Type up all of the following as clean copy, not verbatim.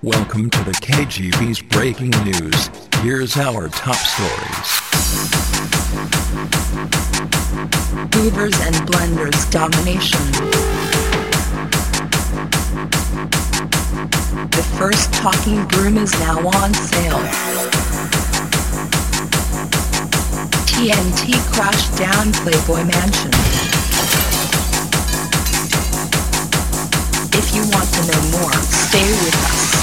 Welcome to the KGB's breaking news. Here's our top stories. Hoovers and blenders domination. The first talking broom is now on sale. TNT crashed down Playboy Mansion. If you want to know more, stay with us.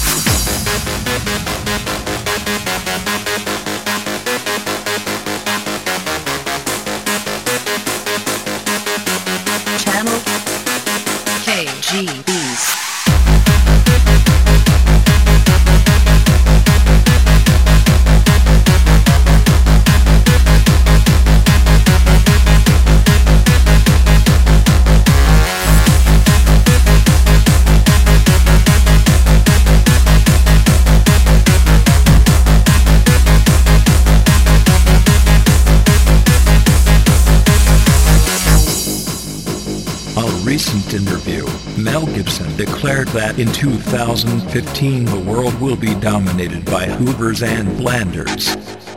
Channel KGB's. Recent interview, Mel Gibson declared that in 2015 the world will be dominated by Hoovers and blenders.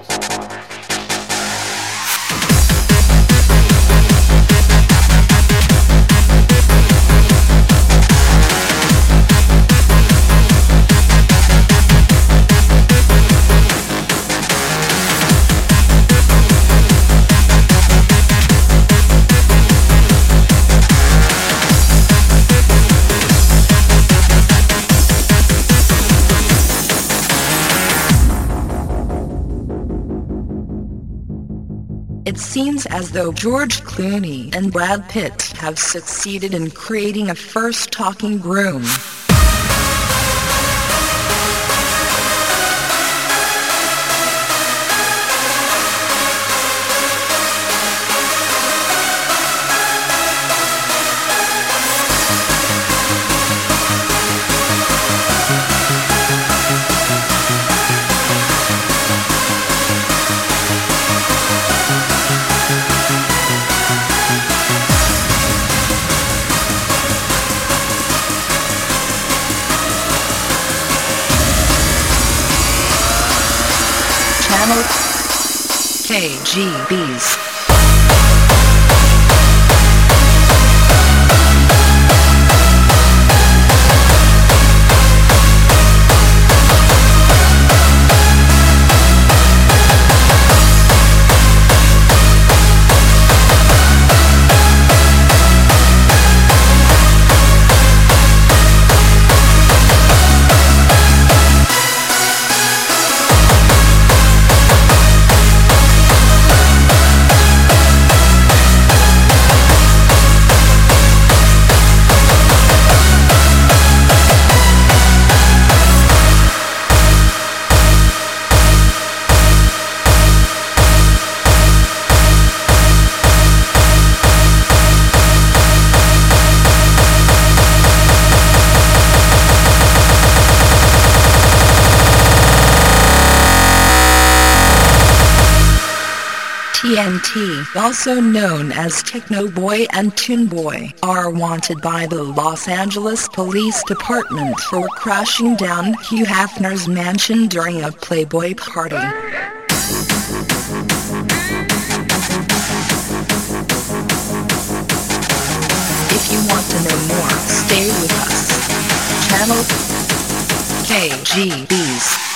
It seems as though George Clooney and Brad Pitt have succeeded in creating a first talking broom. Channel KGB's. TNT, also known as Techno Boy and Toon Boy, are wanted by the Los Angeles Police Department for crashing down Hugh Hefner's mansion during a Playboy party. If you want to know more, stay with us. Channel KGB's.